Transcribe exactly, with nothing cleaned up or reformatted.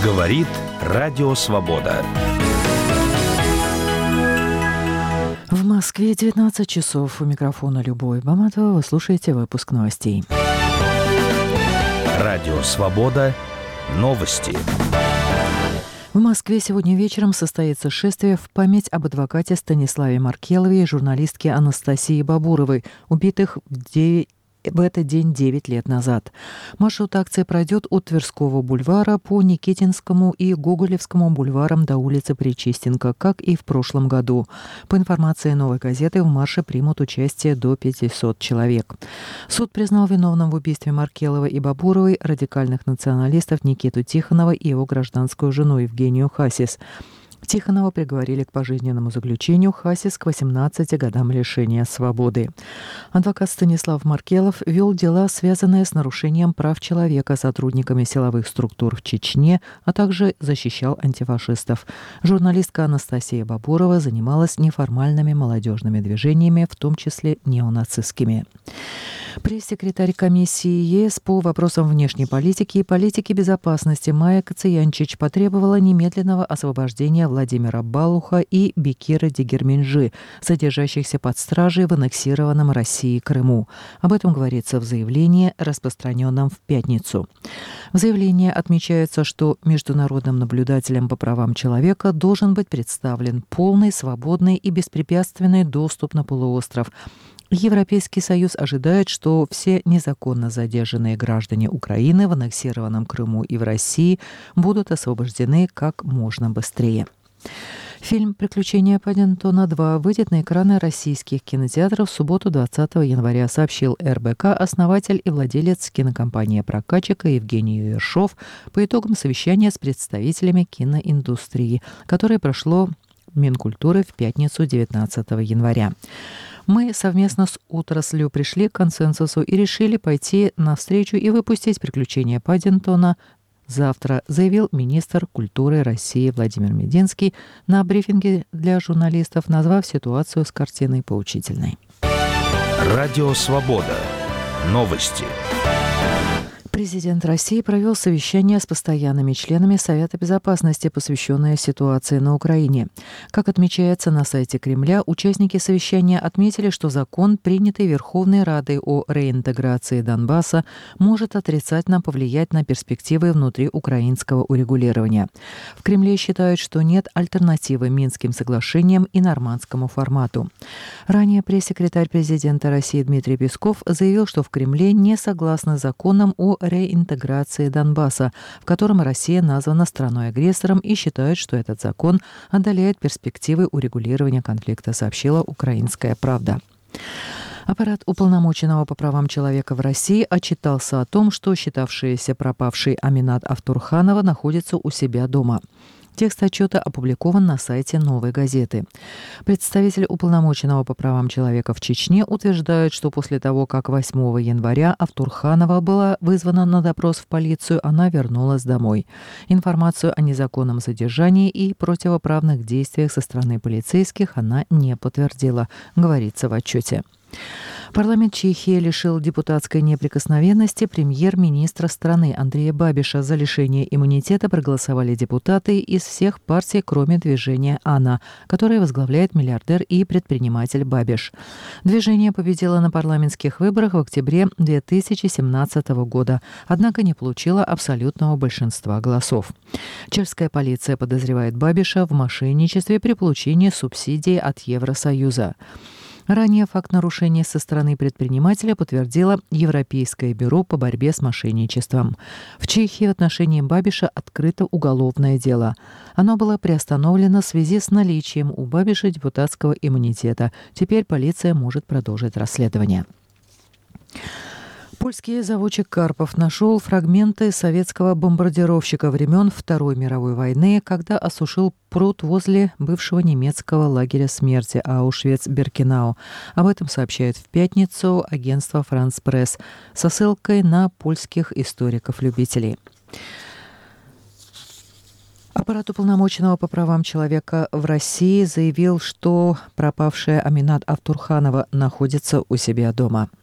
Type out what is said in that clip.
Говорит Радио Свобода. В Москве девятнадцать часов. У микрофона Любовь Баматова. Вы слушаете выпуск новостей. Радио Свобода. Новости. В Москве сегодня вечером состоится шествие в память об адвокате Станиславе Маркелове и журналистке Анастасии Бабуровой, убитых в девять в этот день девять лет назад. Маршрут акции пройдет от Тверского бульвара по Никитинскому и Гоголевскому бульварам до улицы Причистенко, как и в прошлом году. По информации «Новой газеты», в марше примут участие до пятисот человек. Суд признал виновным в убийстве Маркелова и Бабуровой радикальных националистов Никиту Тихонова и его гражданскую жену Евгению Хасис. Тихонова приговорили к пожизненному заключению, Хасис к восемнадцати годам лишения свободы. Адвокат Станислав Маркелов вел дела, связанные с нарушением прав человека сотрудниками силовых структур в Чечне, а также защищал антифашистов. Журналистка Анастасия Бабурова занималась неформальными молодежными движениями, в том числе неонацистскими. Пресс-секретарь комиссии ЕС по вопросам внешней политики и политики безопасности Майя Кациянчич потребовала немедленного освобождения Владимира Балуха и Бекира Дегерменджи, содержащихся под стражей в аннексированном Россией Крыму. Об этом говорится в заявлении, распространенном в пятницу. В заявлении отмечается, что международным наблюдателям по правам человека должен быть представлен полный, свободный и беспрепятственный доступ на полуостров. Европейский Союз ожидает, что все незаконно задержанные граждане Украины в аннексированном Крыму и в России будут освобождены как можно быстрее. Фильм «Приключения Паддингтона два» выйдет на экраны российских кинотеатров в субботу двадцатого января, сообщил эр бэ ка основатель и владелец кинокомпании-прокатчика Евгений Ершов по итогам совещания с представителями киноиндустрии, которое прошло в Минкультуры в пятницу девятнадцатого января. Мы совместно с отраслью пришли к консенсусу и решили пойти навстречу и выпустить «Приключения Паддингтона» завтра, заявил министр культуры России Владимир Мединский на брифинге для журналистов, назвав ситуацию с картиной поучительной. Радио Свобода. Новости. Президент России провел совещание с постоянными членами Совета Безопасности, посвященное ситуации на Украине. Как отмечается на сайте Кремля, участники совещания отметили, что закон, принятый Верховной Радой о реинтеграции Донбасса, может отрицательно повлиять на перспективы внутриукраинского урегулирования. В Кремле считают, что нет альтернативы Минским соглашениям и нормандскому формату. Ранее пресс-секретарь президента России Дмитрий Песков заявил, что в Кремле не согласны с законом о реинтеграции Донбасса, в котором Россия названа страной-агрессором, и считают, что этот закон отдаляет перспективы урегулирования конфликта, сообщила «Украинская правда». Аппарат уполномоченного по правам человека в России отчитался о том, что считавшаяся пропавшей Аминат Автурханова находится у себя дома. Текст отчета опубликован на сайте «Новой газеты». Представитель уполномоченного по правам человека в Чечне утверждает, что после того, как восьмого января Автурханова была вызвана на допрос в полицию, она вернулась домой. Информацию о незаконном задержании и противоправных действиях со стороны полицейских она не подтвердила, говорится в отчете. Парламент Чехии лишил депутатской неприкосновенности премьер-министра страны Андрея Бабиша. За лишение иммунитета проголосовали депутаты из всех партий, кроме движения «Ана», которое возглавляет миллиардер и предприниматель Бабиш. Движение победило на парламентских выборах в октябре две тысячи семнадцатого года, однако не получило абсолютного большинства голосов. Чешская полиция подозревает Бабиша в мошенничестве при получении субсидий от Евросоюза. Ранее факт нарушения со стороны предпринимателя подтвердило Европейское бюро по борьбе с мошенничеством. В Чехии в отношении Бабиша открыто уголовное дело. Оно было приостановлено в связи с наличием у Бабиша депутатского иммунитета. Теперь полиция может продолжить расследование. Польский заводчик Карпов нашел фрагменты советского бомбардировщика времен Второй мировой войны, когда осушил пруд возле бывшего немецкого лагеря смерти Аушвиц-Биркенау. Об этом сообщает в пятницу агентство «Франс Пресс» со ссылкой на польских историков-любителей. Аппарат уполномоченного по правам человека в России заявил, что пропавшая Аминат Автурханова находится у себя дома.